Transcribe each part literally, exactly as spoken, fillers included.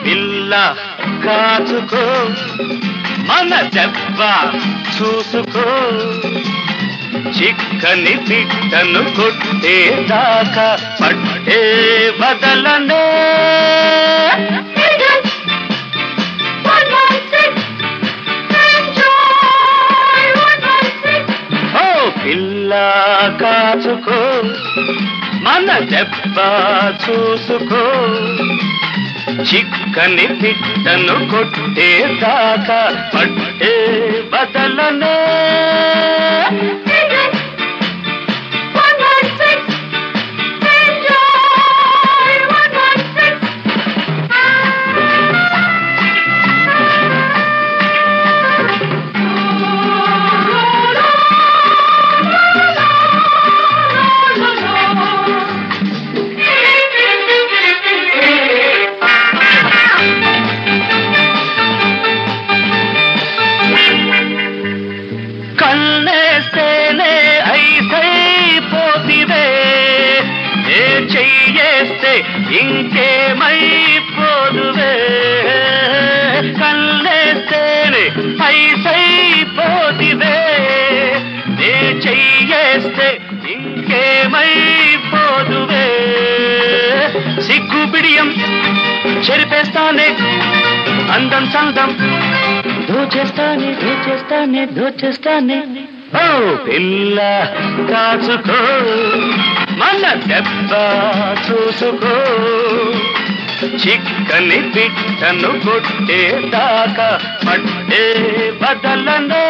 పిల్ల కాచుకో మన దెబ్బ చూసుకో చిక్కని పిట్టను కొట్టేదాకా పట్టే బదలనే ఓ పిల్ల కాచుకో మన దెబ్బ చూసుకో చిక్కని పిట్టను కొట్టేదాకా పట్టే బదలనే కల్నేస్తేనే ఐసైపోతివే ఏ చెయ్యేస్తే ఇంకేమైపోదువే కల్నేస్తేనే ఐసైపోతివే ఏ చెయ్యేస్తే ఇంకేమైపోదువే సిగ్గు బిడియం చెరిపేస్తానే అందం సందం దోచేస్తానే దోచేస్తానే దోచేస్తానే ఓ పిల్ల కాచుకో మన దెబ్బ చూసుకో చిక్కని పిట్టను కొట్టేదాకా పట్టే బదలనే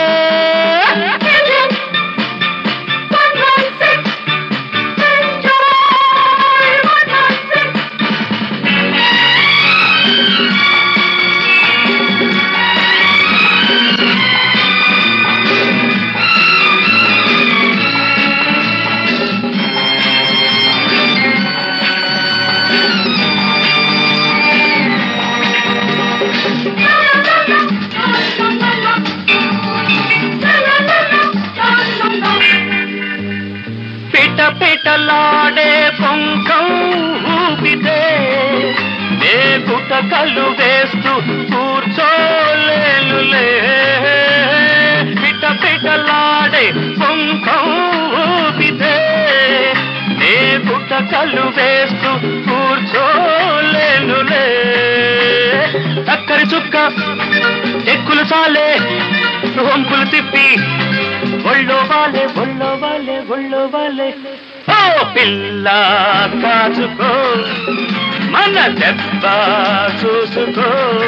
పిట పిటలాడే పొంకం ఊపితే నే గుటకలు వేస్తూ కూర్చోలేనులే పిట పిటలాడే పొంకం ఊపితే నే గుటకలు వేస్తూ కూర్చోలేనులే చక్కరి చుక్క ఎక్కులు సాలే వంపులు తిప్పి ఒళ్ళో వాలే ఒళ్ళో వాలే ఒళ్ళో వాలే ఓ పిల్ల కాచుకో మన దెబ్బ చూసుకో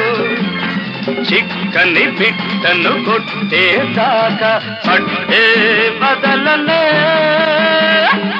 చిక్కని పిట్టను కొట్టేదాకా పట్టే బదలనే